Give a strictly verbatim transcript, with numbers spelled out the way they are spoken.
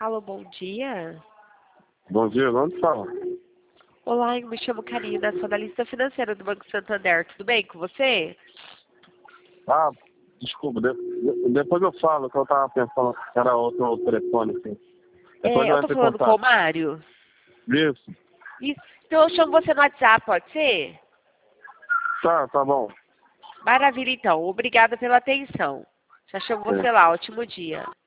Alô, bom dia. Bom dia, onde fala? Olá, eu me chamo Karina, sou analista financeira do Banco Santander. Tudo bem com você? Ah, desculpa, de, de- depois eu falo que eu tava pensando que era outro, outro telefone, assim. Depois É, eu eu tô entro em falando com o contato. Mário. Isso. Isso. Então eu chamo você no WhatsApp, pode ser? Tá, tá bom. Maravilha, então. Obrigada pela atenção. Já chamo você É. lá. Ótimo dia.